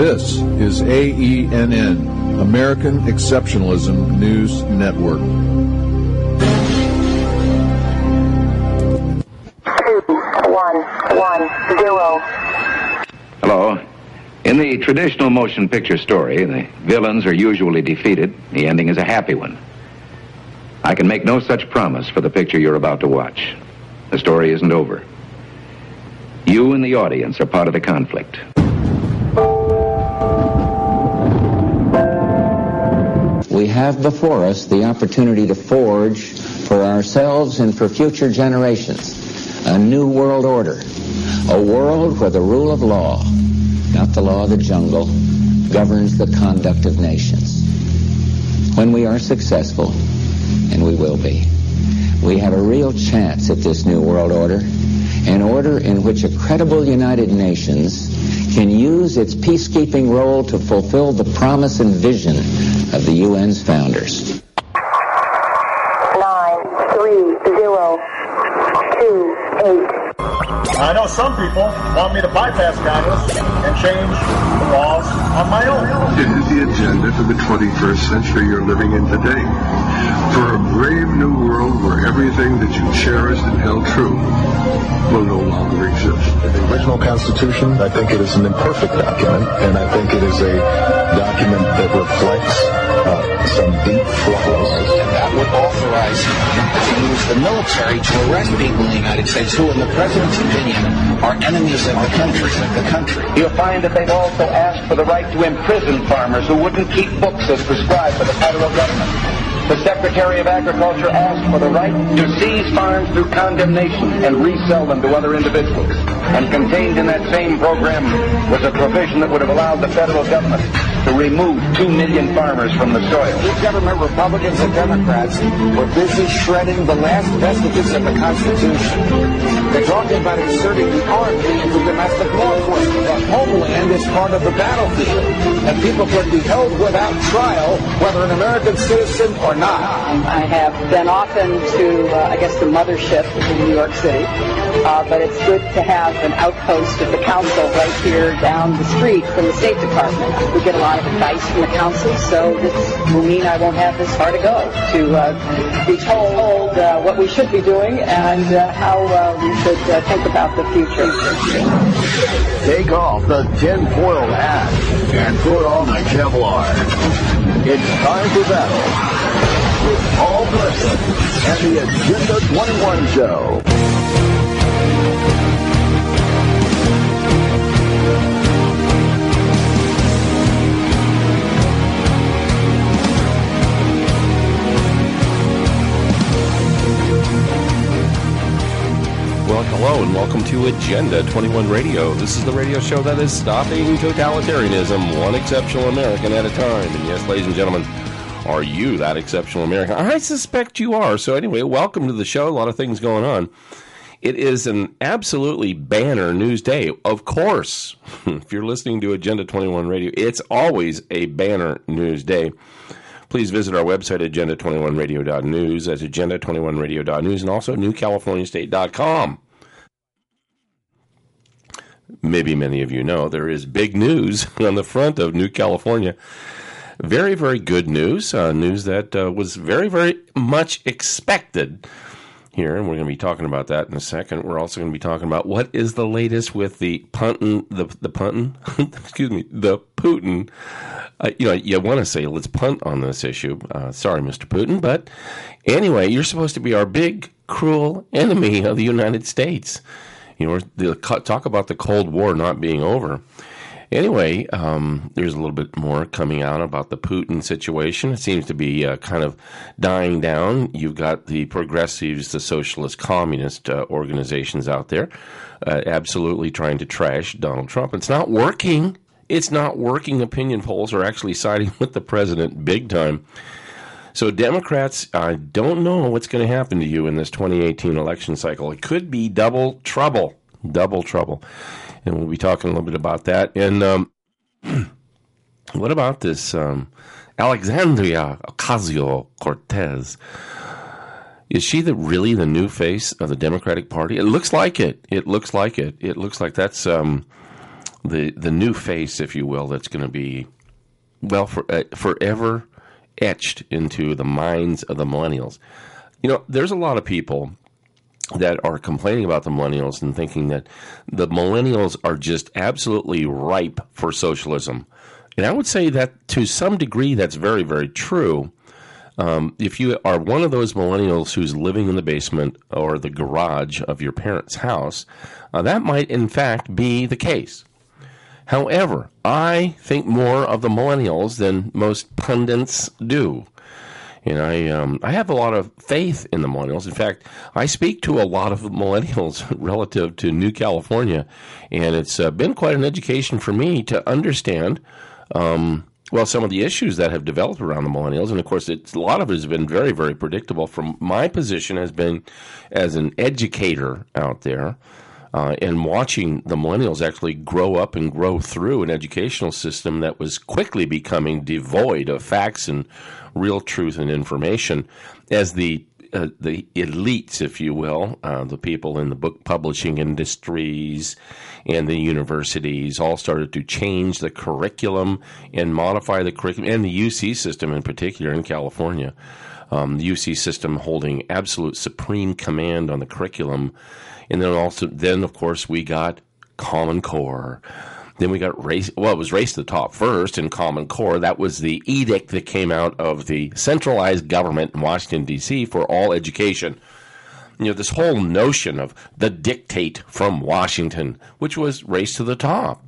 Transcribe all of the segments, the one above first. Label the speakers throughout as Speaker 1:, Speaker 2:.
Speaker 1: This is AENN, American Exceptionalism News Network.
Speaker 2: 2110.
Speaker 3: Hello. In the traditional motion picture story, the villains are usually defeated. The ending is a happy one. I can make no such promise for the picture you're about to watch. The story isn't over. You and the audience are part of the conflict.
Speaker 4: We have before us the opportunity to forge for ourselves and for future generations a new world order, a world where the rule of law, not the law of the jungle, governs the conduct of nations. When we are successful, and we will be, we have a real chance at this new world order, an order in which a credible United Nations can use its peacekeeping role to fulfill the promise and vision of the UN's founders.
Speaker 2: 93028.
Speaker 5: I know some people want me to bypass Congress and change the laws on my own.
Speaker 6: It is the agenda for the 21st century you're living in today. For a brave new world where everything that you cherished and held true will no longer exist.
Speaker 7: The original Constitution, I think it is an imperfect document, and I think it is a document that reflects some deep flaws.
Speaker 8: And that would authorize him to use the military to arrest people in the United States who, in the president's opinion, are enemies of the country.
Speaker 3: You'll find that they've also asked for the right to imprison farmers who wouldn't keep books as prescribed by the federal government. The Secretary of Agriculture asked for the right to seize farms through condemnation and resell them to other individuals. And contained in that same program was a provision that would have allowed the federal government to remove 2 million farmers from the soil.
Speaker 8: Each government, Republicans and Democrats, were busy shredding the last vestiges of the Constitution. They're talking about inserting the Army into domestic law enforcement. The homeland is part of the battlefield, and people can be held without trial, whether an American citizen or not.
Speaker 9: I have been often to, the mothership in New York City, but it's good to have an outpost of the council right here down the street from the State Department. We get a lot of advice from the council, so this will mean I won't have this far to go to be told what we should be doing and how we should think about the future.
Speaker 7: Take off the tin-foil hat and put on the Kevlar. It's time for battle with Paul Preston and the Agenda 21 Show.
Speaker 10: Well, hello and welcome to Agenda 21 Radio. This is the radio show that is stopping totalitarianism, one exceptional American at a time. And yes, ladies and gentlemen, are you that exceptional American? I suspect you are. So anyway, welcome to the show. A lot of things going on. It is an absolutely banner news day. Of course, if you're listening to Agenda 21 Radio, it's always a banner news day. Please visit our website, agenda21radio.news. That's agenda21radio.news, and also newcaliforniastate.com. Maybe many of you know there is big news on the front of New California. Very, very good news. News that was very, very much expected here, and we're going to be talking about that in a second. We're also going to be talking about what is the latest with the Putin. You want to say let's punt on this issue. Sorry, Mr. Putin, but anyway, you're supposed to be our big, cruel enemy of the United States. Talk about the Cold War not being over. Anyway, there's a little bit more coming out about the Putin situation. It seems to be kind of dying down. You've got the progressives, the socialist, communist organizations out there absolutely trying to trash Donald Trump. It's not working. It's not working. Opinion polls are actually siding with the president big time. So Democrats, I don't know what's going to happen to you in this 2018 election cycle. It could be double trouble. And we'll be talking a little bit about that. And what about this Alexandria Ocasio-Cortez? Is she really the new face of the Democratic Party? It looks like it. It looks like that's the new face, if you will, that's going to be, well, forever etched into the minds of the millennials. There's a lot of people that are complaining about the millennials and thinking that the millennials are just absolutely ripe for socialism. And I would say that to some degree that's very, very true. If you are one of those millennials who's living in the basement or the garage of your parents' house, that might in fact be the case. However, I think more of the millennials than most pundits do. And I have a lot of faith in the millennials. In fact, I speak to a lot of millennials relative to New California, and it's been quite an education for me to understand, some of the issues that have developed around the millennials. And, of course, a lot of it has been very, very predictable. From my position has been as an educator out there, and watching the millennials actually grow up and grow through an educational system that was quickly becoming devoid of facts and real truth and information, as the elites, if you will, the people in the book publishing industries and the universities all started to change the curriculum and modify the curriculum, and the UC system in particular in California. The UC system holding absolute supreme command on the curriculum. And then of course, we got Common Core. Then we got it was Race to the Top first and Common Core. That was the edict that came out of the centralized government in Washington, D.C. for all education. This whole notion of the dictate from Washington, which was Race to the Top.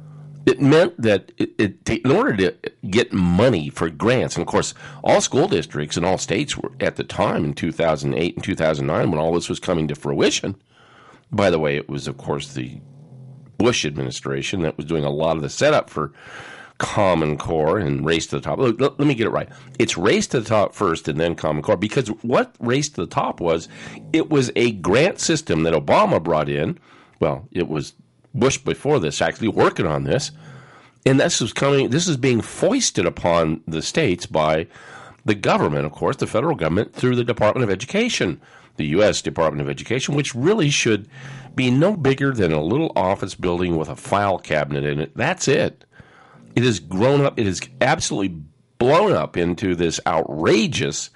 Speaker 10: It meant that in order to get money for grants, and of course, all school districts and all states were at the time in 2008 and 2009 when all this was coming to fruition. By the way, it was, of course, the Bush administration that was doing a lot of the setup for Common Core and Race to the Top. Let me get it right. It's Race to the Top first and then Common Core, because what Race to the Top was, it was a grant system that Obama brought in. Well, it was Bush before this actually working on this, and this is being foisted upon the states by the government, of course, the federal government, through the Department of Education, the U.S. Department of Education, which really should be no bigger than a little office building with a file cabinet in it. That's it. It has grown up. It has absolutely blown up into this outrageous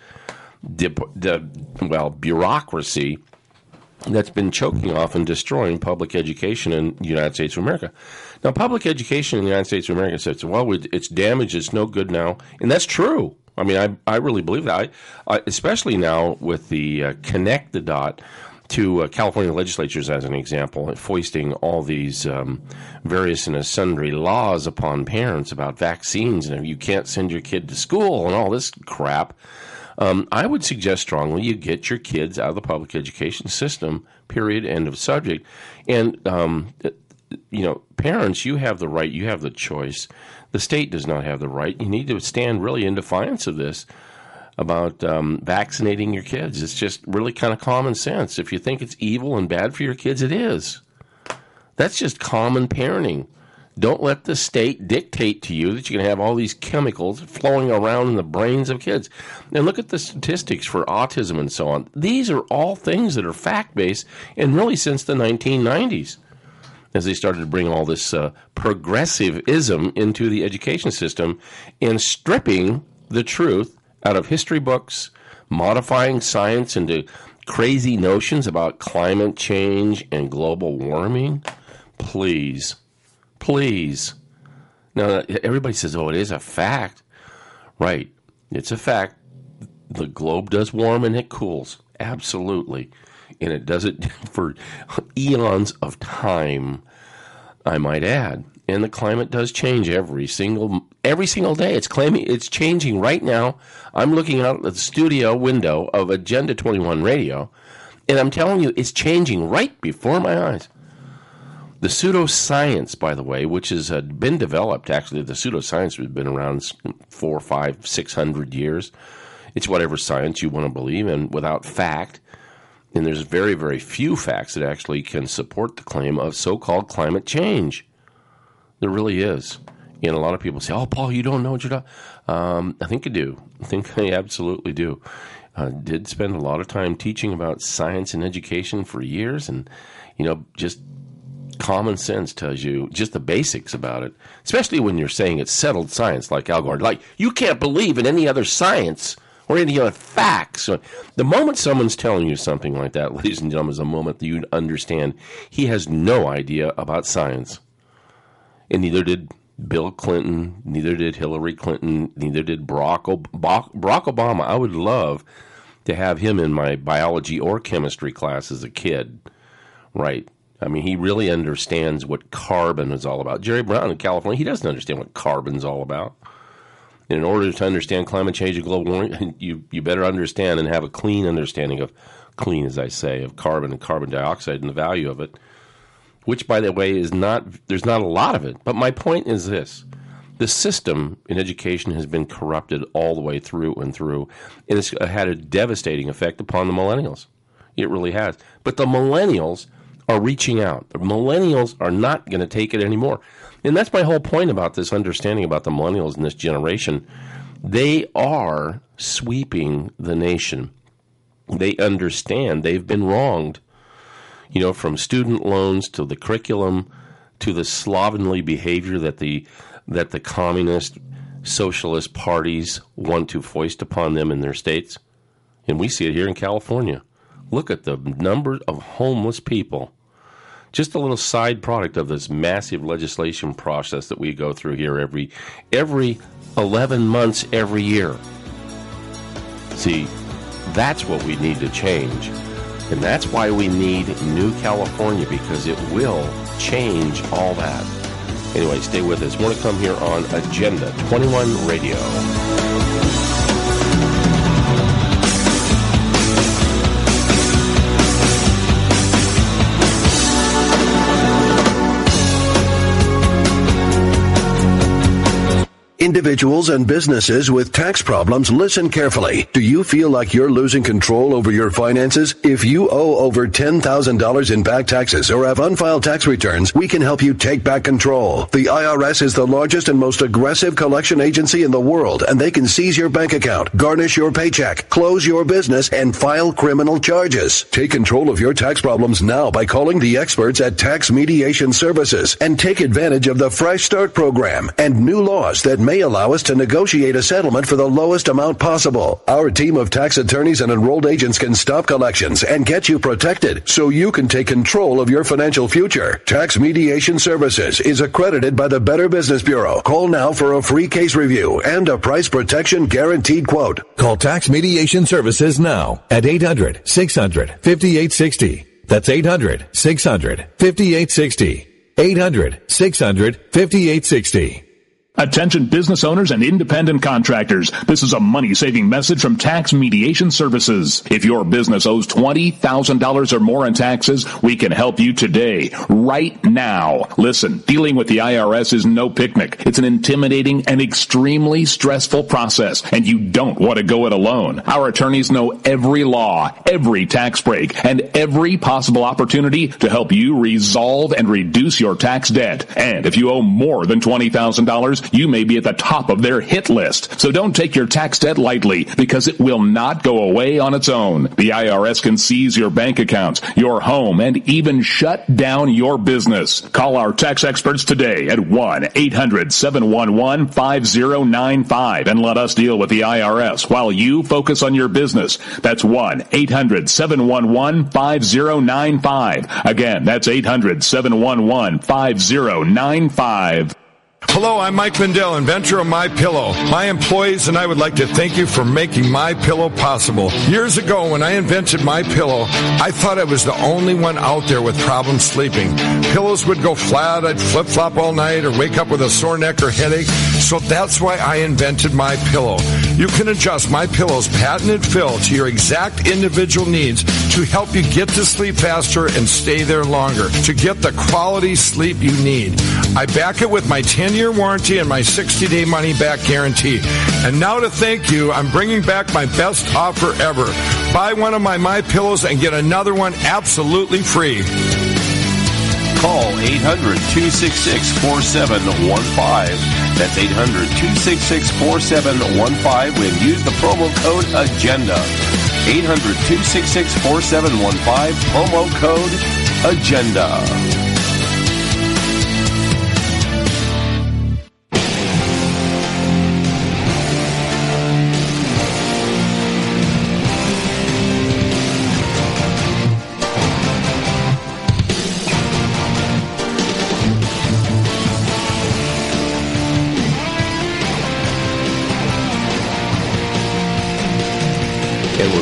Speaker 10: bureaucracy that's been choking off and destroying public education in the United States of America. Now, public education in the United States of America says, well, it's damaged, it's no good now. And that's true. I mean, I really believe that. I especially now with the Connect the Dot to California legislatures, as an example, foisting all these various and sundry laws upon parents about vaccines, and you can't send your kid to school and all this crap. I would suggest strongly you get your kids out of the public education system, period, end of subject. And, parents, you have the right, you have the choice. The state does not have the right. You need to stand really in defiance of this about vaccinating your kids. It's just really kind of common sense. If you think it's evil and bad for your kids, it is. That's just common parenting. Don't let the state dictate to you that you can have all these chemicals flowing around in the brains of kids. And look at the statistics for autism and so on. These are all things that are fact-based, and really since the 1990s, as they started to bring all this progressivism into the education system and stripping the truth out of history books, modifying science into crazy notions about climate change and global warming. Please. Now, everybody says, oh, it is a fact. Right. It's a fact. The globe does warm and it cools. Absolutely. And it does it for eons of time, I might add. And the climate does change every single day. It's changing right now. I'm looking out at the studio window of Agenda 21 Radio, and I'm telling you, it's changing right before my eyes. The pseudoscience, by the way, which has been developed, actually, the pseudoscience has been around 400, 500, 600 years. It's whatever science you want to believe in without fact. And there's very, very few facts that actually can support the claim of so-called climate change. There really is. And a lot of people say, oh, Paul, you don't know what you're talking. I think I do. I think I absolutely do. I did spend a lot of time teaching about science and education for years, and, just common sense tells you just the basics about it, especially when you're saying it's settled science like Al Gore. Like, you can't believe in any other science or any other facts. The moment someone's telling you something like that, ladies and gentlemen, is a moment that you understand he has no idea about science. And neither did Bill Clinton, neither did Hillary Clinton, neither did Barack Obama. I would love to have him in my biology or chemistry class as a kid. Right. I mean, he really understands what carbon is all about. Jerry Brown in California, he doesn't understand what carbon's all about. And in order to understand climate change and global warming, you better understand and have a clean understanding of, clean as I say, of carbon and carbon dioxide and the value of it, which, by the way, there's not a lot of it. But my point is this. The system in education has been corrupted all the way through and through, and it's had a devastating effect upon the millennials. It really has. But the millennials are reaching out. The millennials are not going to take it anymore. And that's my whole point about this understanding about the millennials in this generation. They are sweeping the nation. They understand they've been wronged. You know, from student loans to the curriculum to the slovenly behavior that the communist socialist parties want to foist upon them in their states. And we see it here in California. Look at the number of homeless people. Just a little side product of this massive legislation process that we go through here every 11 months every year. See, that's what we need to change. And that's why we need New California, because it will change all that. Anyway, stay with us. More to come here on Agenda 21 Radio.
Speaker 11: Individuals and businesses with tax problems, listen carefully. Do you feel like you're losing control over your finances? If you owe over $10,000 in back taxes or have unfiled tax returns, we can help you take back control. The IRS is the largest and most aggressive collection agency in the world, and they can seize your bank account, garnish your paycheck, close your business, and file criminal charges. Take control of your tax problems now by calling the experts at Tax Mediation Services and take advantage of the Fresh Start program and new laws that may allow us to negotiate a settlement for the lowest amount possible. Our team of tax attorneys and enrolled agents can stop collections and get you protected so you can take control of your financial future. Tax Mediation Services is accredited by the Better Business Bureau. Call now for a free case review and a price protection guaranteed quote.
Speaker 12: Call Tax Mediation Services now at 800-600-5860. That's 800-600-5860. 800-600-5860.
Speaker 13: Attention business owners and independent contractors. This is a money-saving message from Tax Mediation Services. If your business owes $20,000 or more in taxes, we can help you today, right now. Listen, dealing with the IRS is no picnic. It's an intimidating and extremely stressful process, and you don't want to go it alone. Our attorneys know every law, every tax break, and every possible opportunity to help you resolve and reduce your tax debt. And if you owe more than $20,000, you may be at the top of their hit list. So don't take your tax debt lightly, because it will not go away on its own. The IRS can seize your bank accounts, your home, and even shut down your business. Call our tax experts today at 1-800-711-5095 and let us deal with the IRS while you focus on your business. That's 1-800-711-5095. Again, that's 800-711-5095.
Speaker 14: Hello, I'm Mike Mindell, inventor of MyPillow. My employees and I would like to thank you for making MyPillow possible. Years ago, when I invented MyPillow, I thought I was the only one out there with problems sleeping. Pillows would go flat, I'd flip-flop all night, or wake up with a sore neck or headache. So that's why I invented MyPillow. You can adjust MyPillow's patented fill to your exact individual needs to help you get to sleep faster and stay there longer, to get the quality sleep you need. I back it with my 10-year warranty and my 60-day money-back guarantee. And now to thank you, I'm bringing back my best offer ever. Buy one of my MyPillows and get another one absolutely free.
Speaker 10: Call 800-266-4715. That's 800-266-4715 and use the promo code AGENDA. 800-266-4715, promo code AGENDA.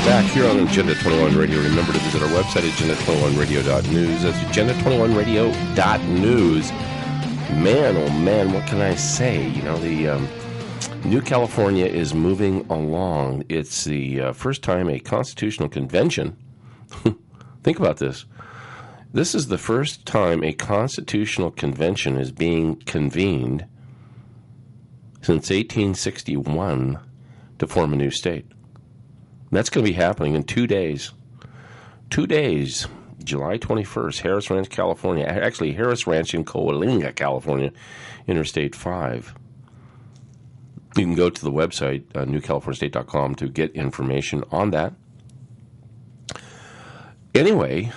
Speaker 10: back here on Agenda 21 Radio. Remember to visit our website, agenda21radio.news. That's agenda21radio.news. Man, oh man, what can I say? You know, the New California is moving along. It's the first time a constitutional convention. Think about this. This is the first time a constitutional convention is being convened since 1861 to form a new state. That's going to be happening in 2 days. 2 days, July 21st, Harris Ranch, California. Actually, Harris Ranch in Coalinga, California, Interstate 5. You can go to the website, newcaliforniastate.com, to get information on that. Anyway,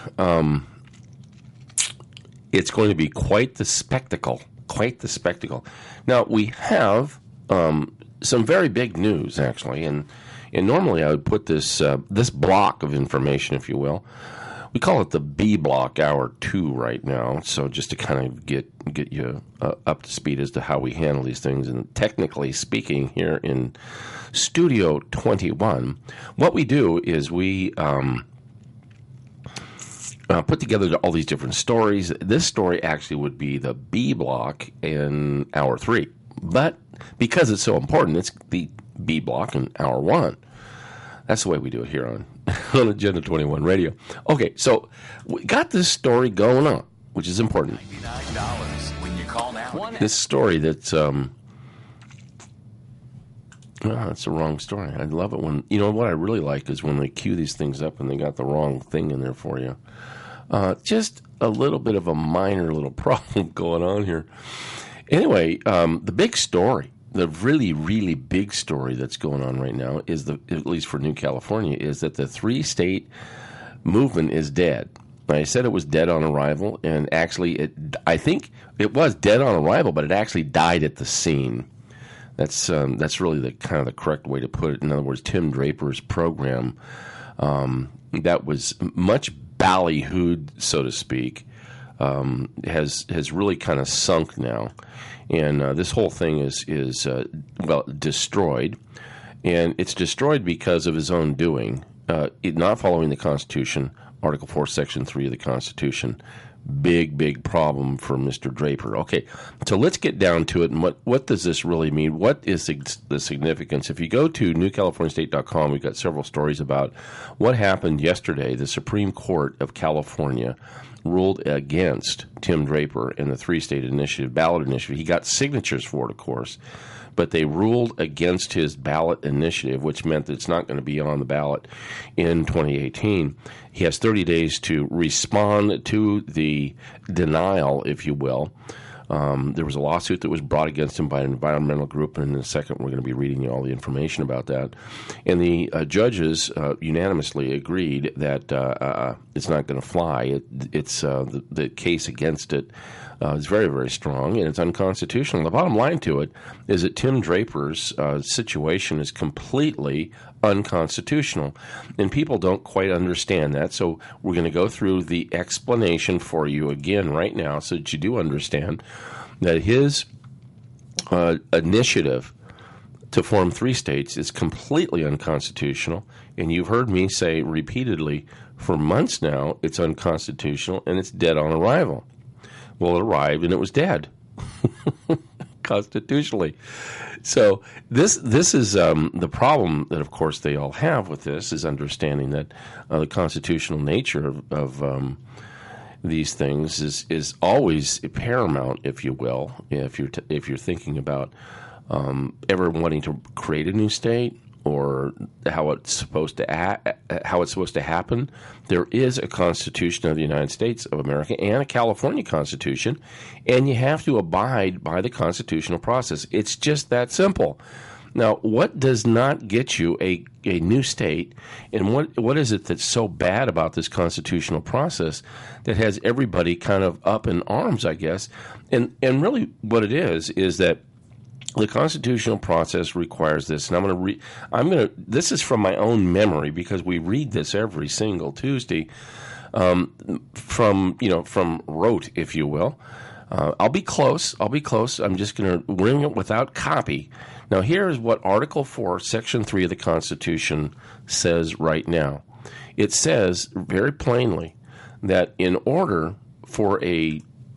Speaker 10: it's going to be quite the spectacle. Quite the spectacle. Now, we have some very big news, actually, and normally I would put this this block of information, if you will. We call it the B block, hour 2 right now. So just to kind of get you up to speed as to how we handle these things. And technically speaking, here in Studio 21, what we do is we put together all these different stories. This story actually would be the B block in hour 3. But because it's so important, it's the B block in hour 1. That's the way we do it here on Agenda 21 Radio. Okay, so we got this story going on, which is important.
Speaker 15: $99 when you call now.
Speaker 10: This story that's it's the wrong story. I love it when, you know, what I really like is when they cue these things up and they got the wrong thing in there for you. Just a little bit of a minor little problem going on here. Anyway, the big story, the really, really big story that's going on right now is, at least for New California, is that the 3-state movement is dead. I said it was dead on arrival, and actually, I think it was dead on arrival, but it actually died at the scene. That's really the kind of the correct way to put it. In other words, Tim Draper's program that was much ballyhooed, so to speak, has really kind of sunk now, and this whole thing is destroyed, and it's destroyed because of his own doing, not following the Constitution, Article 4, Section 3 of the Constitution. Big problem for Mr. Draper. Okay, so let's get down to it, and what does this really mean? What is the significance? If you go to newcaliforniastate.com, we've got several stories about what happened yesterday. The Supreme Court of California ruled against Tim Draper in the 3-state initiative, ballot initiative. He got signatures for it, of course, but they ruled against his ballot initiative, which meant that it's not going to be on the ballot in 2018. He has 30 days to respond to the denial, if you will. There was a lawsuit that was brought against him by an environmental group, and in a second we're going to be reading you all the information about that. And the judges unanimously agreed that it's not going to fly. It's the case against it is very, very strong, and it's unconstitutional. The bottom line to it is that Tim Draper's situation is completely unconstitutional, and people don't quite understand that. So we're going to go through the explanation for you again right now so that you do understand that his initiative to form 3 states is completely unconstitutional, and you've heard me say repeatedly for months now it's unconstitutional and it's dead on arrival. Well, it arrived and it was dead constitutionally. So this is the problem that, of course, they all have with this is understanding that the constitutional nature of these things is always paramount, if you will, if you're thinking about ever wanting to create a new state or how it's supposed to happen. There is a Constitution of the United States of America and a California Constitution, and you have to abide by the constitutional process. It's just that simple. Now, what does not get you a new state, and what is it that's so bad about this constitutional process that has everybody kind of up in arms, I guess? And really what it is that the constitutional process requires this, and this is from my own memory because we read this every single Tuesday from rote, if you will. I'll be close. I'm just going to ring it without copy. Now, here is what Article 4, Section 3 of the Constitution says right now. It says very plainly that in order for a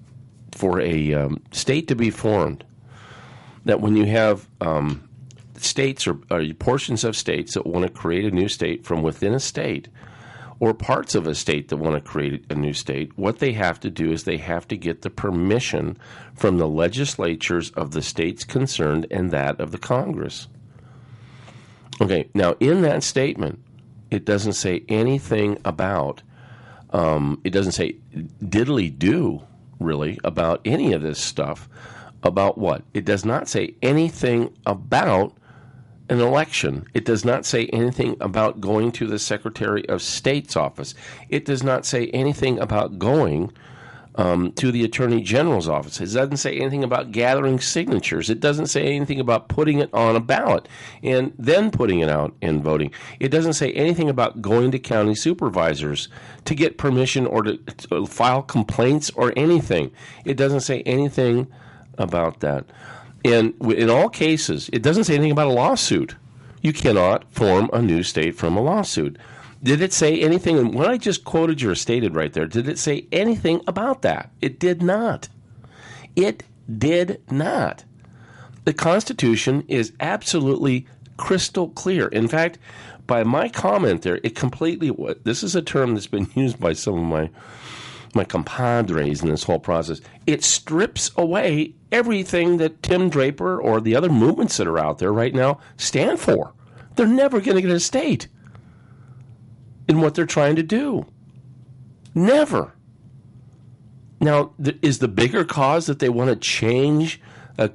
Speaker 10: state to be formed, that when you have states or portions of states that want to create a new state from within a state, or parts of a state that want to create a new state, what they have to do is they have to get the permission from the legislatures of the states concerned and that of the Congress. Okay, now in that statement, it doesn't say anything about, it doesn't say diddly-do, really, about any of this stuff. About what? It does not say anything about an election. It does not say anything about going to the Secretary of State's office. It does not say anything about going to the Attorney General's office. It doesn't say anything about gathering signatures. It doesn't say anything about putting it on a ballot and then putting it out and voting. It doesn't say anything about going to county supervisors to get permission or to file complaints or anything. It doesn't say anything about that. And in all cases, it doesn't say anything about a lawsuit. You cannot form a new state from a lawsuit. Did it say anything? And what I just quoted you or stated right there, did it say anything about that? It did not. It did not. The Constitution is absolutely crystal clear. In fact, by my comment there, it completely, this is a term that's been used by some of my compadres in this whole process. It strips away everything that Tim Draper or the other movements that are out there right now stand for. They're never going to get a state in what they're trying to do. Never. Now, is the bigger cause that they want to change a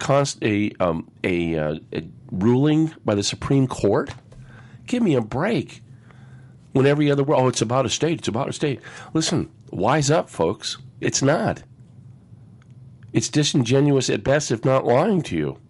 Speaker 10: ruling by the Supreme Court? Give me a break. When every other word, it's about a state, it's about a state. Listen, wise up, folks. It's not. It's disingenuous at best, if not lying to you.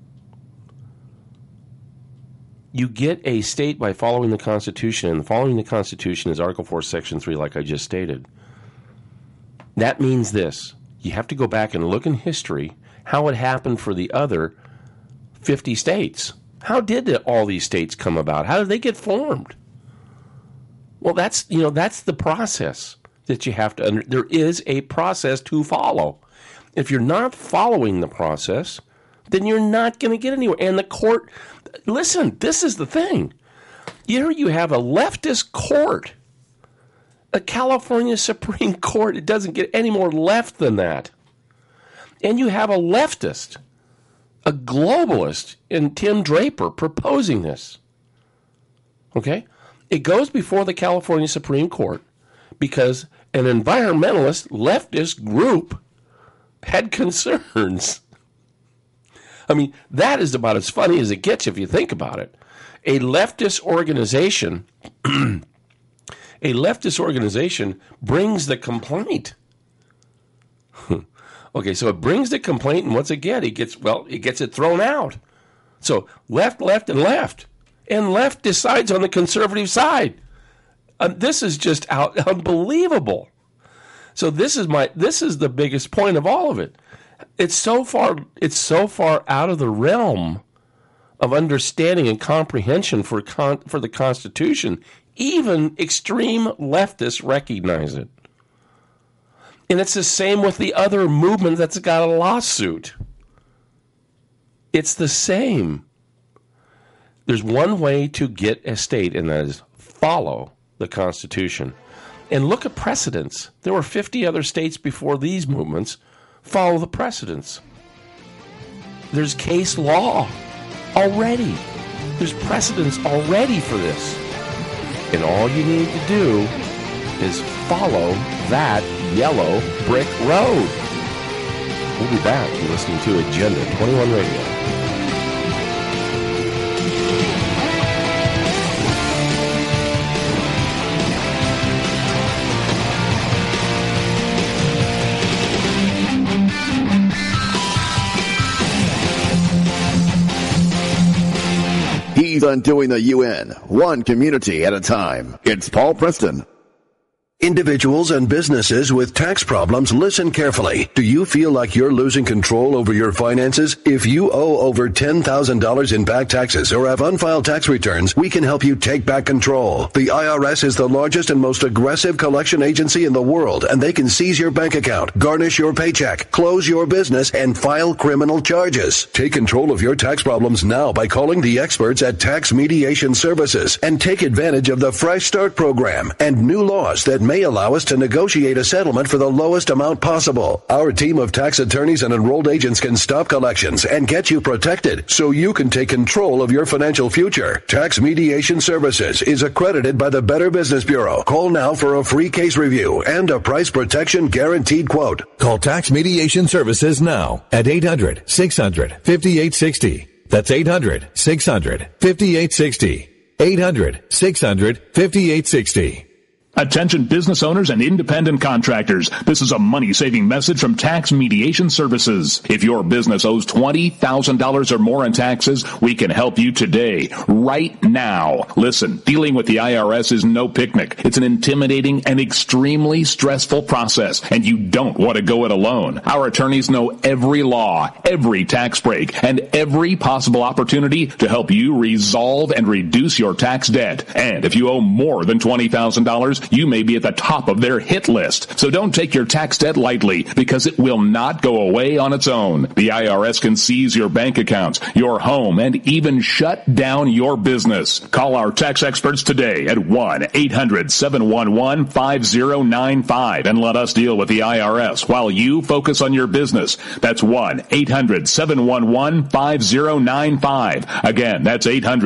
Speaker 10: You get a state by following the Constitution, and following the Constitution is Article 4, Section 3, like I just stated. That means this. You have to go back and look in history how it happened for the other 50 states. How did all these states come about? How did they get formed? Well, that's the process that you have to there is a process to follow. If you're not following the process, then you're not going to get anywhere. And the court, listen, this is the thing. Here you have a leftist court, a California Supreme Court. It doesn't get any more left than that. And you have a leftist, a globalist in Tim Draper proposing this. Okay? It goes before the California Supreme Court because an environmentalist leftist group had concerns. I mean, that is about as funny as it gets if you think about it. A leftist organization brings the complaint. Okay, so it brings the complaint, and what's it get? It gets it thrown out. So left, and left. And left decides on the conservative side. This is just unbelievable. So this is the biggest point of all of it. It's so far out of the realm of understanding and comprehension for the Constitution. Even extreme leftists recognize it. And it's the same with the other movement that's got a lawsuit. It's the same. There's one way to get a state, and that is follow the Constitution. And look at precedents. There were 50 other states before these movements. Follow the precedents. There's case law already. There's precedents already for this. And all you need to do is follow that yellow brick road. We'll be back. You're listening to Agenda 21 Radio.
Speaker 7: He's undoing the UN, one community at a time. It's Paul Preston.
Speaker 11: Individuals and businesses with tax problems, listen carefully. Do you feel like you're losing control over your finances? If you owe over $10,000 in back taxes or have unfiled tax returns, we can help you take back control. The IRS is the largest and most aggressive collection agency in the world, and they can seize your bank account, garnish your paycheck, close your business, and file criminal charges. Take control of your tax problems now by calling the experts at Tax Mediation Services and take advantage of the Fresh Start program and new laws that may allow us to negotiate a settlement for the lowest amount possible. Our team of tax attorneys and enrolled agents can stop collections and get you protected so you can take control of your financial future. Tax Mediation Services is accredited by the Better Business Bureau. Call now for a free case review and a price protection guaranteed quote.
Speaker 12: Call Tax Mediation Services now at 800-600-5860. That's 800-600-5860. 800-600-5860.
Speaker 13: Attention business owners and independent contractors. This is a money-saving message from Tax Mediation Services. If your business owes $20,000 or more in taxes, we can help you today, right now. Listen, dealing with the IRS is no picnic. It's an intimidating and extremely stressful process, and you don't want to go it alone. Our attorneys know every law, every tax break, and every possible opportunity to help you resolve and reduce your tax debt. And if you owe more than $20,000, you may be at the top of their hit list. So don't take your tax debt lightly, because it will not go away on its own. The IRS can seize your bank accounts, your home, and even shut down your business. Call our tax experts today at 1-800-711-5095 and let us deal with the IRS while you focus on your business. That's 1-800-711-5095. Again, that's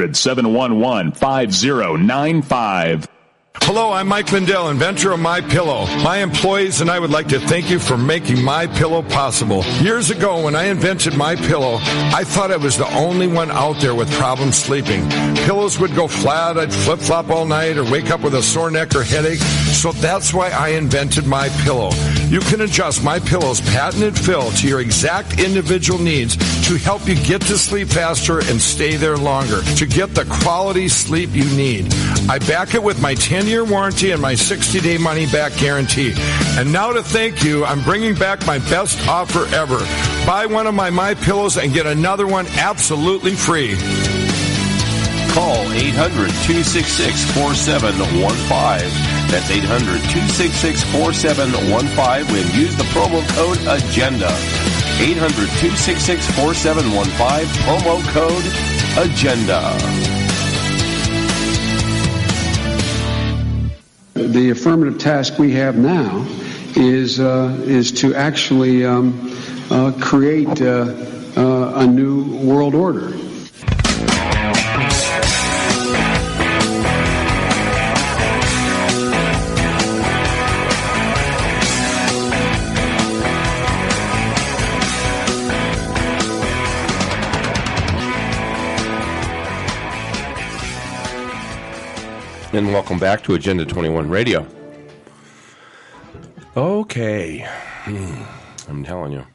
Speaker 13: 800-711-5095.
Speaker 14: Hello, I'm Mike Lindell, inventor of MyPillow. My employees and I would like to thank you for making MyPillow possible. Years ago, when I invented MyPillow, I thought I was the only one out there with problems sleeping. Pillows would go flat, I'd flip-flop all night, or wake up with a sore neck or headache. So that's why I invented MyPillow. You can adjust MyPillow's patented fill to your exact individual needs to help you get to sleep faster and stay there longer, to get the quality sleep you need. I back it with my 10-year warranty and my 60-day money-back guarantee. And now to thank you, I'm bringing back my best offer ever. Buy one of my MyPillows and get another one absolutely free.
Speaker 10: Call 800-266-4715. That's 800-266-4715 and use the promo code AGENDA. 800-266-4715, promo code AGENDA.
Speaker 16: The affirmative task we have now is to actually create a new world order.
Speaker 10: And welcome back to Agenda 21 Radio. Okay. I'm telling you.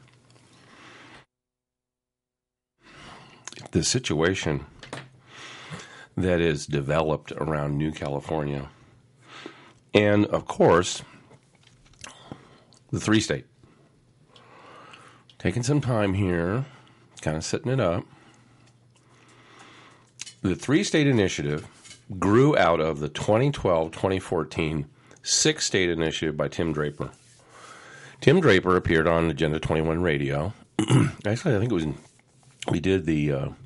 Speaker 10: The situation that is developed around New California, and of course, the three-state. Taking some time here, kind of setting it up. The three-state initiative grew out of the 2012-2014 six-state initiative by Tim Draper. Tim Draper appeared on Agenda 21 Radio. Actually, I think it was we did the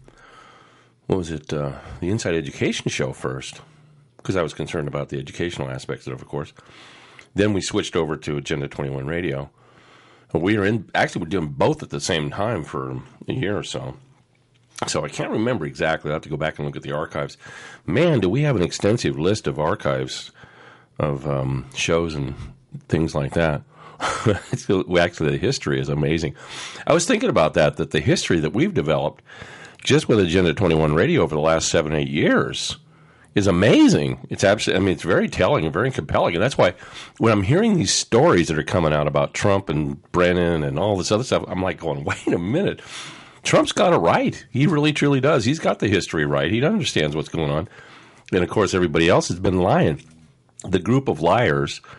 Speaker 10: the Inside Education show first, because I was concerned about the educational aspects of course. Then we switched over to Agenda 21 Radio. We were we're doing both at the same time for a year or so. So I can't remember exactly. I'll have to go back and look at the archives. Man, do we have an extensive list of archives of shows and things like that. Actually, the history is amazing. I was thinking about that the history that we've developed just with Agenda 21 Radio over the last 7-8 years is amazing. It's absolutely, it's very telling and very compelling. And that's why when I'm hearing these stories that are coming out about Trump and Brennan and all this other stuff, I'm like going, wait a minute. Trump's got it right. He really, truly does. He's got the history right. He understands what's going on. And, of course, everybody else has been lying. The group of liars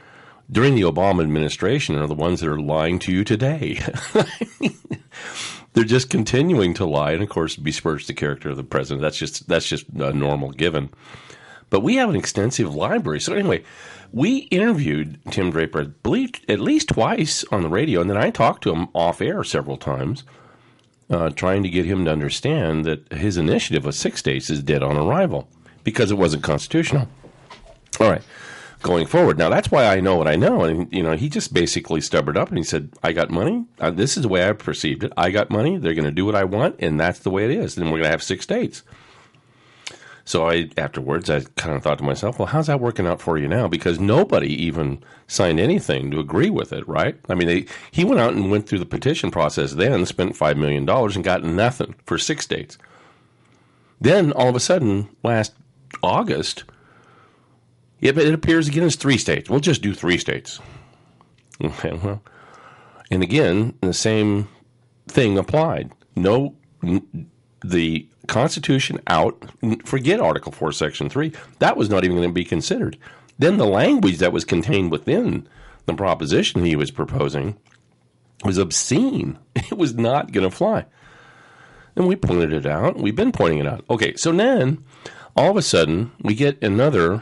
Speaker 10: during the Obama administration are the ones that are lying to you today. They're just continuing to lie, and of course, besmirch the character of the president. That's just a normal given. But we have an extensive library. So anyway, we interviewed Tim Draper, I believe, at least twice on the radio, and then I talked to him off air several times, trying to get him to understand that his initiative of 6 states is dead on arrival because it wasn't constitutional. All right. Going forward. Now, that's why I know what I know. And, he just basically stubborned up and he said, I got money. This is the way I perceived it. I got money. They're going to do what I want, and that's the way it is. And we're going to have 6 states. So afterwards, I kind of thought to myself, well, how's that working out for you now? Because nobody even signed anything to agree with it, right? I mean, he went out and went through the petition process then, spent $5 million, and got nothing for 6 states. Then, all of a sudden, last August, it appears again as 3 states. We'll just do 3 states. Okay, well, and again, the same thing applied. No, the Constitution out, forget Article 4, Section 3. That was not even going to be considered. Then the language that was contained within the proposition he was proposing was obscene. It was not going to fly. And we pointed it out. We've been pointing it out. Okay, so then, all of a sudden, we get another,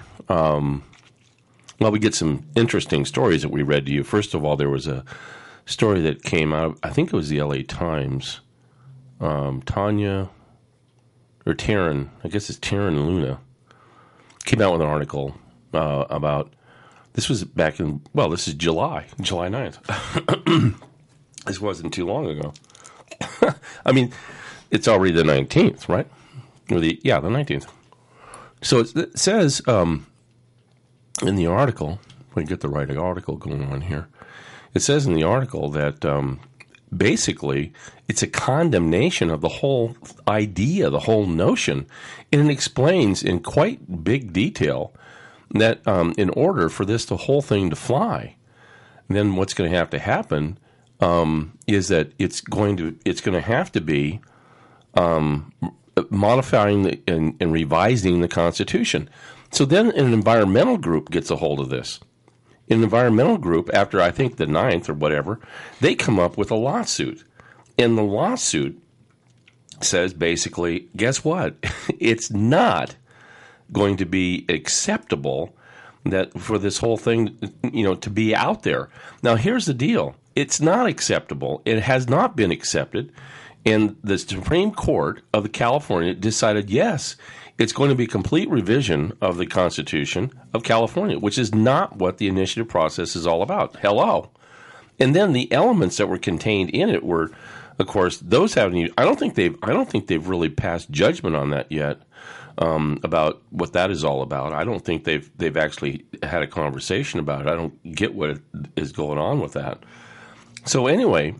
Speaker 10: we get some interesting stories that we read to you. First of all, there was a story that came out, I think it was the LA Times. Taryn, I guess it's Taryn Luna, came out with an article about, this was back in, this is July 9th. This wasn't too long ago. I mean, it's already the 19th, right? Or the 19th. So it says in the article, if we get the right article going on here, it says in the article that basically it's a condemnation of the whole idea, the whole notion, and it explains in quite big detail that in order for this the whole thing to fly, then what's going to have to happen is that it's going to have to be modifying and revising the Constitution. So then an environmental group gets a hold of this. An environmental group, after I think the 9th or whatever, they come up with a lawsuit. And the lawsuit says basically, guess what? It's not going to be acceptable that for this whole thing, to be out there. Now, here's the deal. It's not acceptable. It has not been accepted. And the Supreme Court of California decided, yes, it's going to be a complete revision of the Constitution of California, which is not what the initiative process is all about. Hello. And then the elements that were contained in it were, of course, those haven't. I don't think they've really passed judgment on that yet about what that is all about. I don't think they've actually had a conversation about it. I don't get what is going on with that. So anyway,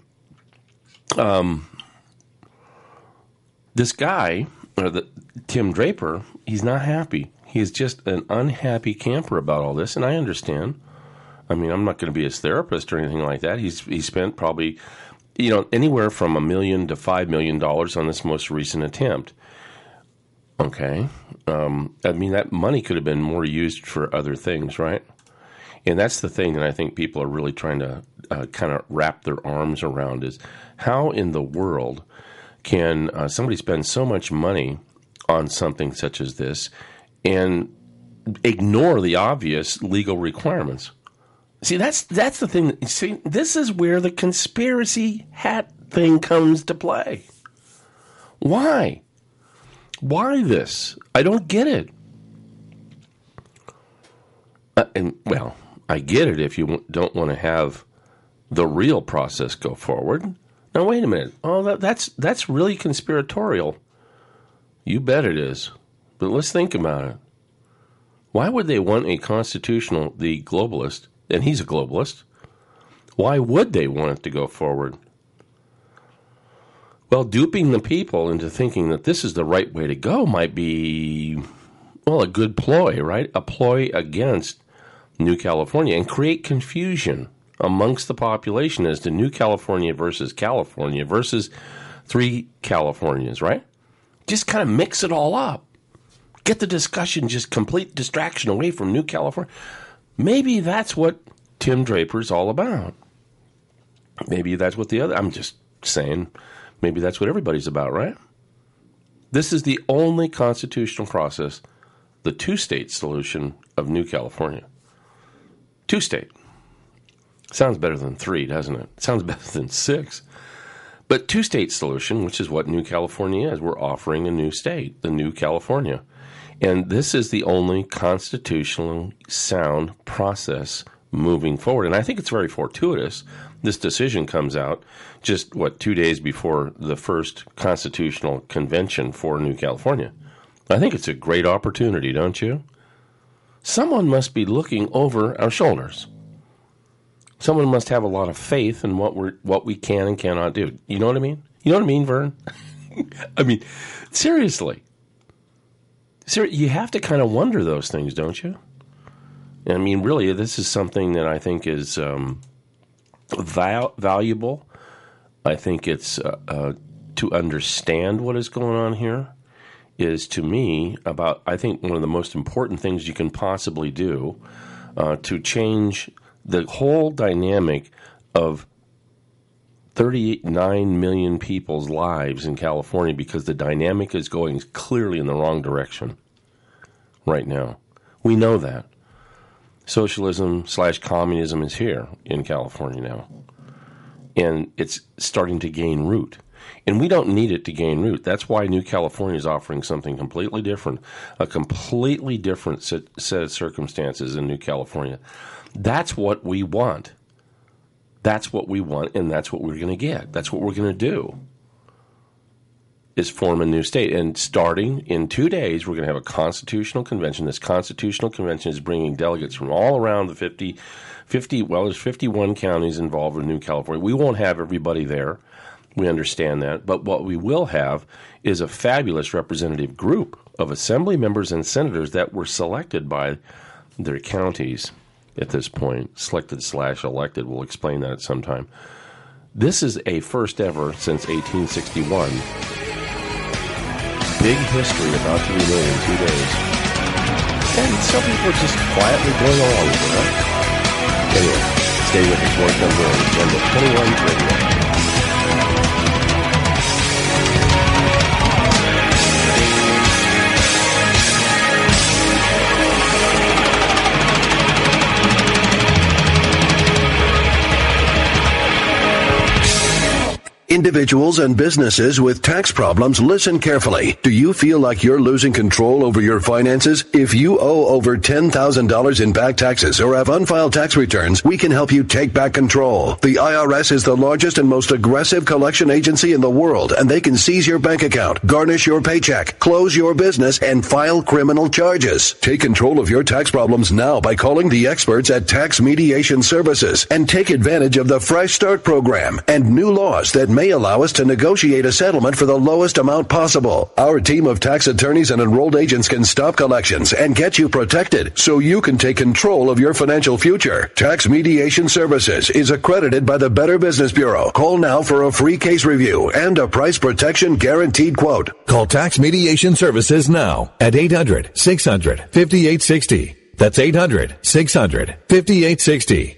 Speaker 10: this guy, Tim Draper, he's not happy. He is just an unhappy camper about all this, and I understand. I mean, I'm not going to be his therapist or anything like that. He spent probably, anywhere from $1 million to $5 million on this most recent attempt. Okay, I mean that money could have been more used for other things, right? And that's the thing that I think people are really trying to kind of wrap their arms around is how in the world can somebody spend so much money on something such as this and ignore the obvious legal requirements? See, that's the thing. See, this is where the conspiracy hat thing comes to play. Why? Why this? I don't get it. I get it if you don't want to have the real process go forward. Now, wait a minute. Oh, that's really conspiratorial. You bet it is. But let's think about it. Why would they want the globalist, and he's a globalist, why would they want it to go forward? Well, duping the people into thinking that this is the right way to go might be, a good ploy, right? A ploy against New California and create confusion amongst the population as to New California versus 3 Californias, right? Just kind of mix it all up. Get the discussion, just complete distraction away from New California. Maybe that's what Tim Draper's all about. Maybe that's what I'm just saying, maybe that's what everybody's about, right? This is the only constitutional process, the two-state solution of New California. Two-state. Sounds better than 3, doesn't it? Sounds better than 6. But two-state solution, which is what New California is, we're offering a new state, the New California. And this is the only constitutionally sound process moving forward. And I think it's very fortuitous. This decision comes out just, 2 days before the first constitutional convention for New California. I think it's a great opportunity, don't you? Someone must be looking over our shoulders. Someone must have a lot of faith in what we can and cannot do. You know what I mean? You know what I mean, Vern? I mean, seriously. You have to kind of wonder those things, don't you? I mean, really, this is something that I think is valuable. I think it's to understand what is going on here is, to me, I think one of the most important things you can possibly do to change the whole dynamic of 39 million people's lives in California, because the dynamic is going clearly in the wrong direction right now. We know that. Socialism/communism is here in California now. And it's starting to gain root. And we don't need it to gain root. That's why New California is offering something completely different, a completely different set of circumstances in New California. That's what we want. That's what we want, and that's what we're going to get. That's what we're going to do, is form a new state. And starting in 2 days, we're going to have a constitutional convention. This constitutional convention is bringing delegates from all around the 50, there's 51 counties involved in New California. We won't have everybody there. We understand that. But what we will have is a fabulous representative group of assembly members and senators that were selected by their counties at this point. Selected/elected. We'll explain that at some time. This is a first ever since 1861. Big history about to be made in 2 days. And some people are just quietly going along with it, right? Anyway, stay with us. More comes on Agenda 21 Radio.
Speaker 11: Individuals and businesses with tax problems, listen carefully. Do you feel like you're losing control over your finances? If you owe over $10,000 in back taxes or have unfiled tax returns, we can help you take back control. The IRS is the largest and most aggressive collection agency in the world, and they can seize your bank account, garnish your paycheck, close your business, and file criminal charges. Take control of your tax problems now by calling the experts at Tax Mediation Services and take advantage of the Fresh Start program and new laws that may allow us to negotiate a settlement for the lowest amount possible. Our team of tax attorneys and enrolled agents can stop collections and get you protected so you can take control of your financial future. Tax Mediation Services is accredited by the Better Business Bureau. Call now for a free case review and a price protection guaranteed quote.
Speaker 12: Call Tax Mediation Services now at 800-600-5860. That's 800-600-5860.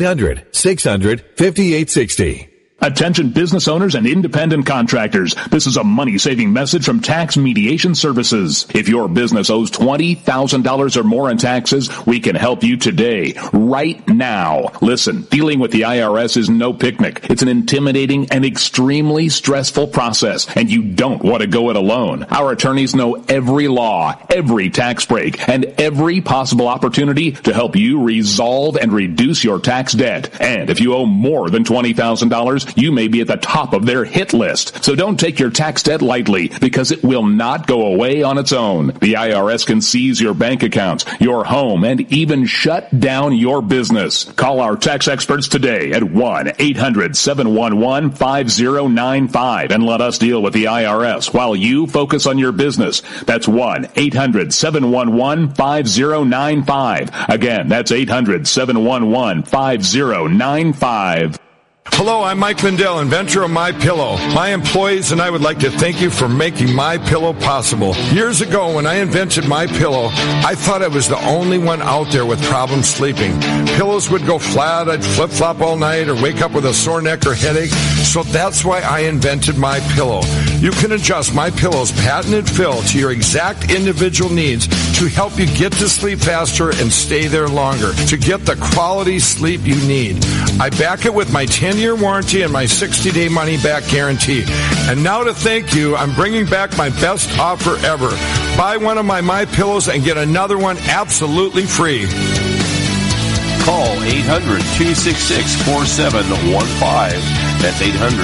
Speaker 12: 800-600-5860.
Speaker 13: Attention business owners and independent contractors. This is a money-saving message from Tax Mediation Services. If your business owes $20,000 or more in taxes, we can help you today, right now. Listen, dealing with the IRS is no picnic. It's an intimidating and extremely stressful process, and you don't want to go it alone. Our attorneys know every law, every tax break, and every possible opportunity to help you resolve and reduce your tax debt. And if you owe more than $20,000, you may be at the top of their hit list. So don't take your tax debt lightly, because it will not go away on its own. The IRS can seize your bank accounts, your home, and even shut down your business. Call our tax experts today at 1-800-711-5095 and let us deal with the IRS while you focus on your business. That's 1-800-711-5095. Again, that's 800-711-5095.
Speaker 14: Hello, I'm Mike Lindell, inventor of MyPillow. My employees and I would like to thank you for making MyPillow possible. Years ago, when I invented MyPillow, I thought I was the only one out there with problems sleeping. Pillows would go flat, I'd flip-flop all night, or wake up with a sore neck or headache. So that's why I invented MyPillow. You can adjust MyPillow's patented fill to your exact individual needs to help you get to sleep faster and stay there longer, to get the quality sleep you need. I back it with my 10-year warranty and my 60-day money-back guarantee. And now to thank you, I'm bringing back my best offer ever. Buy one of my MyPillows and get another one absolutely free.
Speaker 10: Call 800-266-4715. That's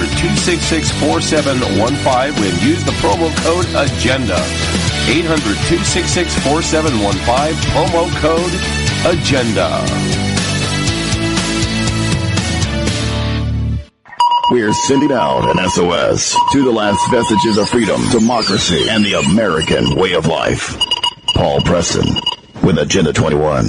Speaker 10: 800-266-4715 and use the promo code AGENDA. 800-266-4715, promo code AGENDA.
Speaker 7: We're sending out an SOS to the last vestiges of freedom, democracy, and the American way of life. Paul Preston with Agenda 21.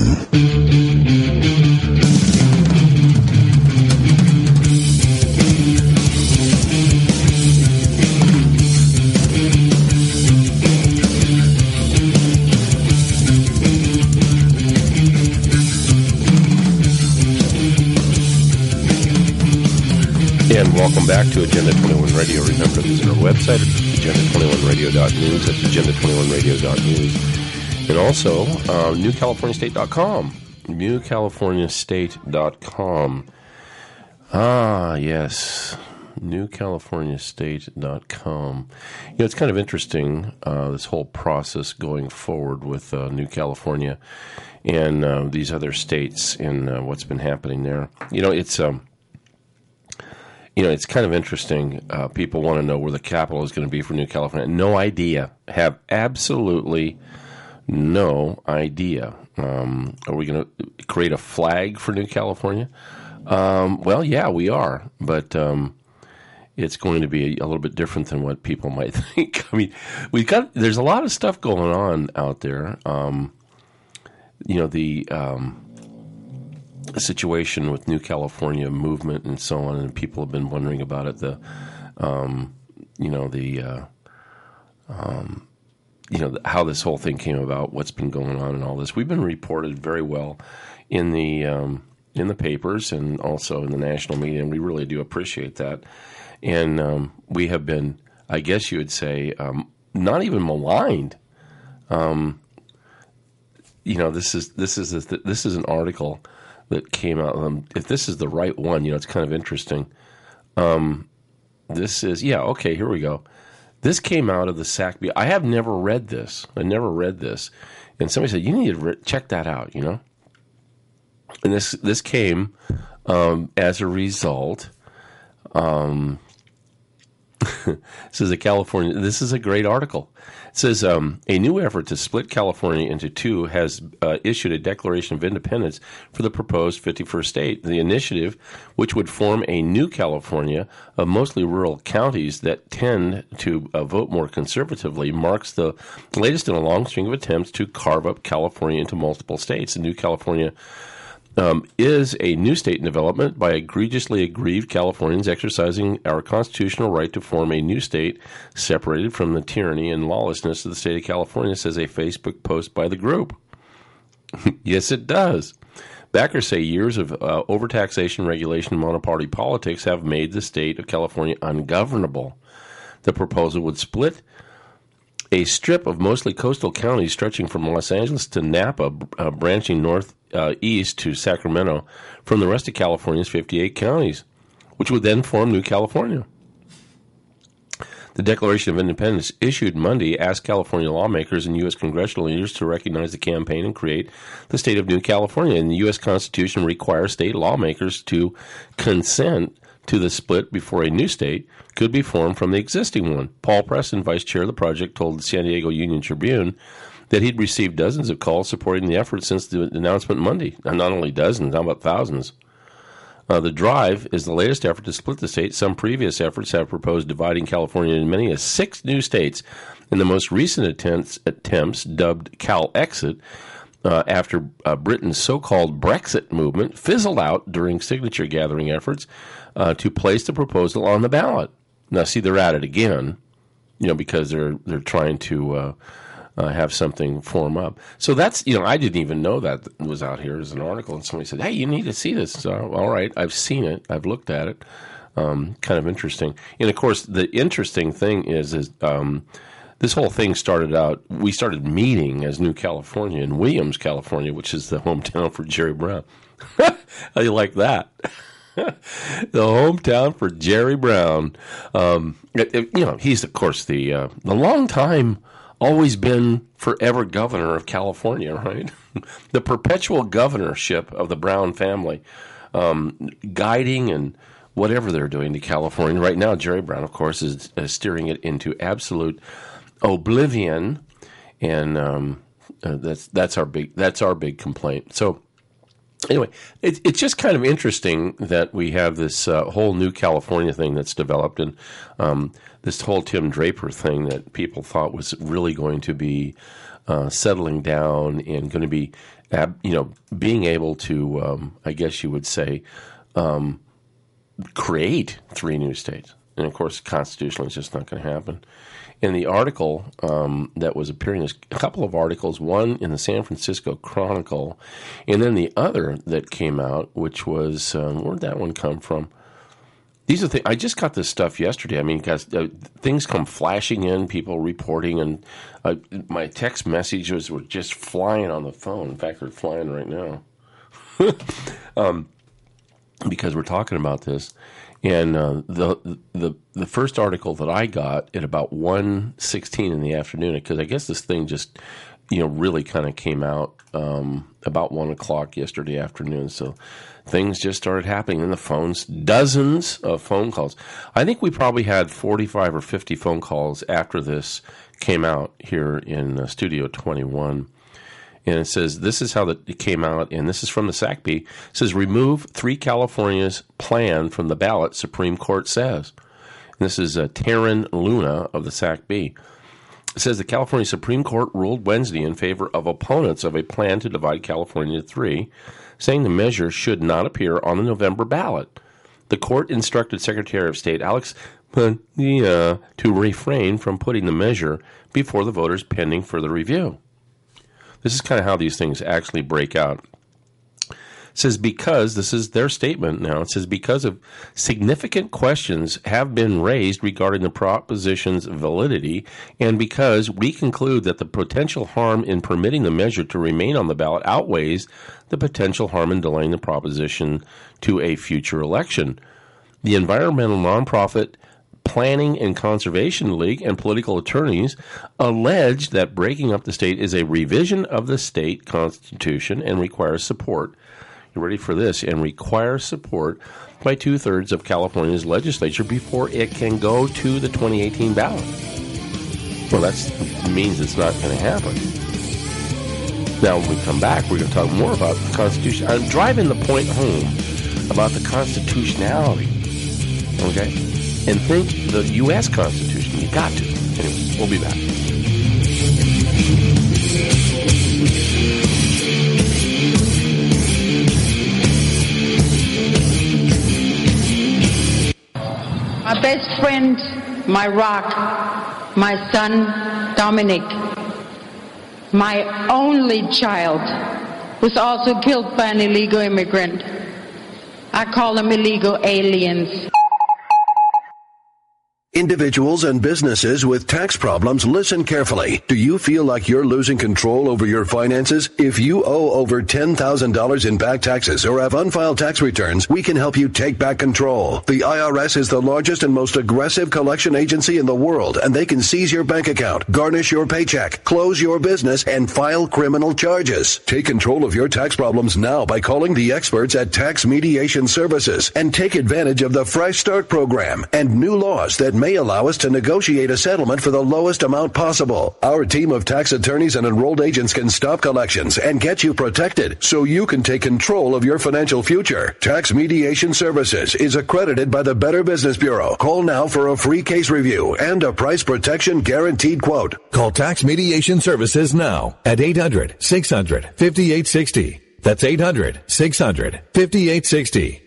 Speaker 10: And welcome back to Agenda 21 Radio. Remember to visit our website at agenda21radio.news. That's agenda21radio.news. And also, newcaliforniastate.com. Newcaliforniastate.com. Ah, yes. Newcaliforniastate.com. You know, it's kind of interesting, this whole process going forward with New California and these other states and what's been happening there. You know, it's kind of interesting. People want to know where the capital is going to be for New California. No idea. Have absolutely no idea. Are we going to create a flag for New California? Well, yeah, we are. But it's going to be a little bit different than what people might think. I mean, there's a lot of stuff going on out there. The situation with New California movement and so on, and people have been wondering about it. How this whole thing came about, what's been going on, and all this. We've been reported very well in the papers and also in the national media, and we really do appreciate that. And we have been, I guess you would say, not even maligned. This is an article that came out. If this is the right one, it's kind of interesting. This is, here we go. This came out of the SACB. I have never read this. And somebody said, you need to check that out, And this came as a result. This is a great article. It says, a new effort to split California into two has issued a Declaration of Independence for the proposed 51st state. The initiative, which would form a new California of mostly rural counties that tend to vote more conservatively, marks the latest in a long string of attempts to carve up California into multiple states. The new California is a new state in development by egregiously aggrieved Californians exercising our constitutional right to form a new state separated from the tyranny and lawlessness of the state of California, says a Facebook post by the group. Yes, it does. Backers say years of overtaxation, regulation, and monoparty politics have made the state of California ungovernable. The proposal would split a strip of mostly coastal counties stretching from Los Angeles to Napa, branching northeast to Sacramento, from the rest of California's 58 counties, which would then form New California. The Declaration of Independence issued Monday asked California lawmakers and U.S. congressional leaders to recognize the campaign and create the state of New California. And the U.S. Constitution requires state lawmakers to consent to the split before a new state could be formed from the existing one. Paul Preston, vice chair of the project, told the San Diego Union Tribune that he'd received dozens of calls supporting the effort since the announcement Monday. And not only dozens, how about thousands? The drive is the latest effort to split the state. Some previous efforts have proposed dividing California into many as 6 new states. In the most recent attempts dubbed Cal Exit, after Britain's so-called Brexit movement fizzled out during signature gathering efforts to place the proposal on the ballot. Now, see, they're at it again, because they're trying to have something form up. So that's, I didn't even know that was out here as an article, and somebody said, hey, you need to see this. So, all right, I've seen it. I've looked at it. Kind of interesting. And, of course, the interesting thing is this whole thing started out, we started meeting as New California in Williams, California, which is the hometown for Jerry Brown. How do you like that? The hometown for Jerry Brown. He's, of course, the long time, always been forever governor of California, right? The perpetual governorship of the Brown family, guiding and whatever they're doing to California. Right now, Jerry Brown, of course, is steering it into absolute oblivion, and that's our big complaint. So anyway, it's just kind of interesting that we have this whole new California thing that's developed, and this whole Tim Draper thing that people thought was really going to be settling down and going to be, being able to, I guess you would say, create 3 new states. And of course, constitutionally, it's just not going to happen. In the article that was appearing, there's a couple of articles, one in the San Francisco Chronicle, and then the other that came out, which was, where'd that one come from? These are I just got this stuff yesterday. I mean, guys, things come flashing in, people reporting, and my text messages were just flying on the phone. In fact, they're flying right now because we're talking about this. And the first article that I got at about 1:16 in the afternoon, because I guess this thing just, really kind of came out about 1 o'clock yesterday afternoon. So things just started happening. And the phones, dozens of phone calls. I think we probably had 45 or 50 phone calls after this came out here in Studio 21. And it says, this is how it came out, and this is from the SACP. It says, remove 3 California's plan from the ballot, Supreme Court says. And this is Taryn Luna of the SACP. It says the California Supreme Court ruled Wednesday in favor of opponents of a plan to divide California into 3, saying the measure should not appear on the November ballot. The court instructed Secretary of State Alex Padilla to refrain from putting the measure before the voters pending further review. This is kind of how these things actually break out. It says because, this is their statement now, it says because of significant questions have been raised regarding the proposition's validity, and because we conclude that the potential harm in permitting the measure to remain on the ballot outweighs the potential harm in delaying the proposition to a future election. The environmental nonprofit Planning and Conservation League and political attorneys allege that breaking up the state is a revision of the state constitution and requires support. You ready for this? And requires support by 2/3 of California's legislature before it can go to the 2018 ballot. Well, that means it's not going to happen. Now, when we come back, we're going to talk more about the Constitution. I'm driving the point home about the constitutionality. Okay? And think the U.S. Constitution. You got to. Anyway, we'll be back.
Speaker 17: My best friend, my rock, my son, Dominic, my only child, was also killed by an illegal immigrant. I call them illegal aliens.
Speaker 11: Individuals and businesses with tax problems, listen carefully. Do you feel like you're losing control over your finances? If you owe over $10,000 in back taxes or have unfiled tax returns, we can help you take back control. The IRS is the largest and most aggressive collection agency in the world, and they can seize your bank account, garnish your paycheck, close your business, and file criminal charges. Take control of your tax problems now by calling the experts at Tax Mediation Services and take advantage of the Fresh Start program and new laws that may allow us to negotiate a settlement for the lowest amount possible. Our team of tax attorneys and enrolled agents can stop collections and get you protected so you can take control of your financial future. Tax Mediation Services is accredited by the Better Business Bureau. Call now for a free case review and a price protection guaranteed quote.
Speaker 12: Call Tax Mediation Services now at 800-600-5860. That's 800-600-5860.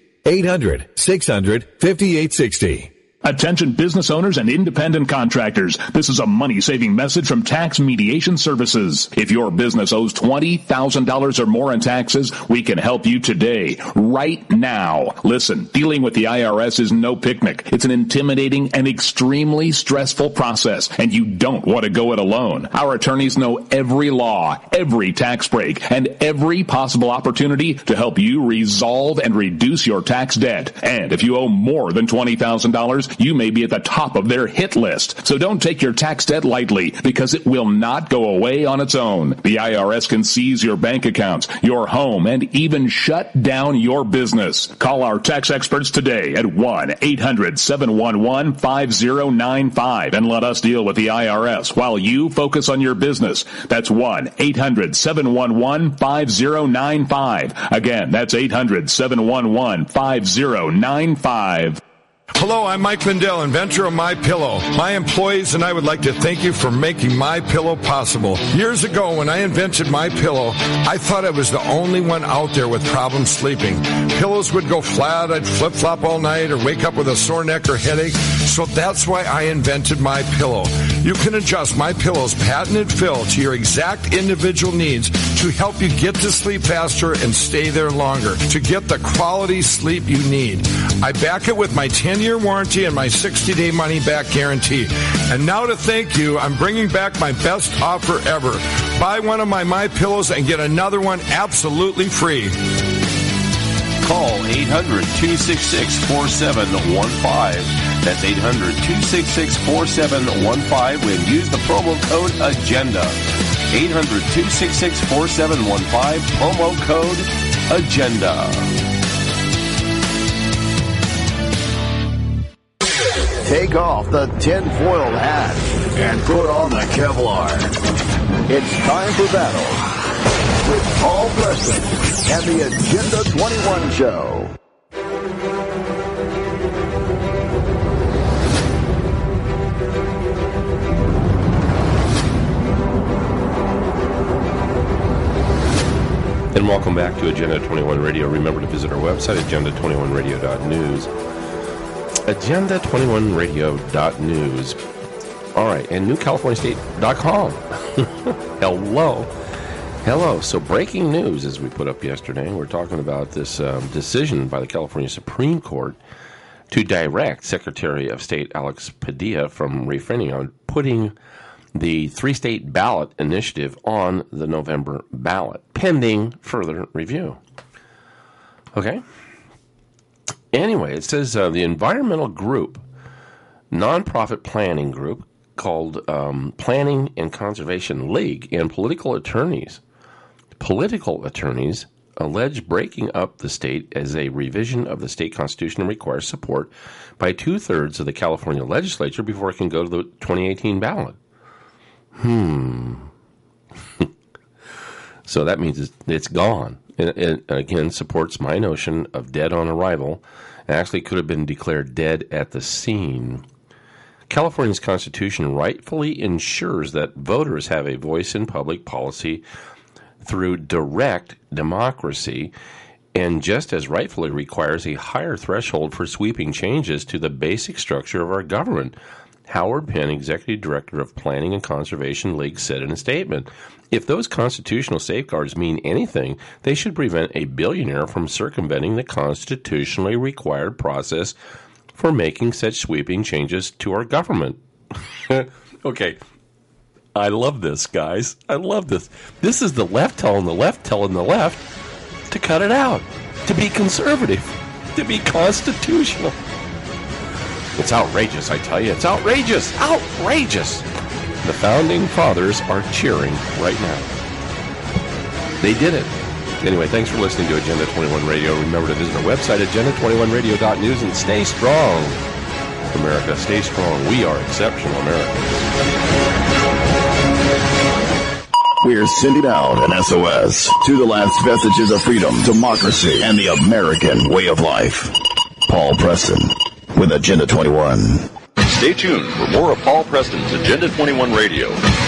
Speaker 12: 800-600-5860.
Speaker 13: Attention business owners and independent contractors. This is a money-saving message from Tax Mediation Services. If your business owes $20,000 or more in taxes, we can help you today, right now. Listen, dealing with the IRS is no picnic. It's an intimidating and extremely stressful process, and you don't want to go it alone. Our attorneys know every law, every tax break, and every possible opportunity to help you resolve and reduce your tax debt. And if you owe more than $20,000, you may be at the top of their hit list. So don't take your tax debt lightly, because it will not go away on its own. The IRS can seize your bank accounts, your home, and even shut down your business. Call our tax experts today at 1-800-711-5095 and let us deal with the IRS while you focus on your business. That's 1-800-711-5095. Again, that's 800-711-5095.
Speaker 14: Hello, I'm Mike Lindell, inventor of MyPillow. My employees and I would like to thank you for making MyPillow possible. Years ago, when I invented MyPillow, I thought I was the only one out there with problems sleeping. Pillows would go flat, I'd flip-flop all night, or wake up with a sore neck or headache. So that's why I invented MyPillow. You can adjust MyPillow's patented fill to your exact individual needs to help you get to sleep faster and stay there longer, to get the quality sleep you need. I back it with my 10-year warranty and my 60-day money-back guarantee. And now to thank you, I'm bringing back my best offer ever. Buy one of my MyPillows and get another one absolutely free.
Speaker 10: Call 800-266-4715. That's 800-266-4715 and use the promo code AGENDA. 800-266-4715, promo code AGENDA.
Speaker 7: Take off the tinfoil hat and put on the Kevlar. It's time for battle with Paul Preston and the Agenda 21 Show.
Speaker 10: And welcome back to Agenda 21 Radio. Remember to visit our website, agenda21radio.news. Agenda21radio.news. All right, and newcaliforniastate.com. Hello. So breaking news, as we put up yesterday, we're talking about this decision by the California Supreme Court to direct Secretary of State Alex Padilla from refraining on putting the three-state ballot initiative on the November ballot, pending further review. Okay? Anyway, it says the environmental group, nonprofit planning group called Planning and Conservation League, and political attorneys allege breaking up the state as a revision of the state constitution requires support by 2/3 of the California legislature before it can go to the 2018 ballot. So that means it's gone. It again supports my notion of dead on arrival. It actually could have been declared dead at the scene. California's Constitution rightfully ensures that voters have a voice in public policy through direct democracy, and just as rightfully requires a higher threshold for sweeping changes to the basic structure of our government. Howard Penn, Executive Director of Planning and Conservation League, said in a statement, "If those constitutional safeguards mean anything, they should prevent a billionaire from circumventing the constitutionally required process for making such sweeping changes to our government." Okay. I love this, guys. I love this. This is the left telling the left to cut it out, to be conservative, to be constitutional. It's outrageous, I tell you. It's outrageous. Outrageous. The Founding Fathers are cheering right now. They did it. Anyway, thanks for listening to Agenda 21 Radio. Remember to visit our website, agenda21radio.news, and stay strong. America. Stay strong. We are exceptional Americans.
Speaker 7: We're sending out an SOS to the last vestiges of freedom, democracy, and the American way of life. Paul Preston with Agenda 21.
Speaker 18: Stay tuned for more of Paul Preston's Agenda 21 Radio.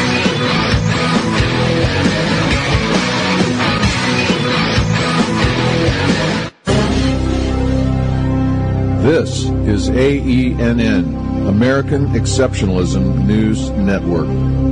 Speaker 1: This is AENN, American Exceptionalism News Network.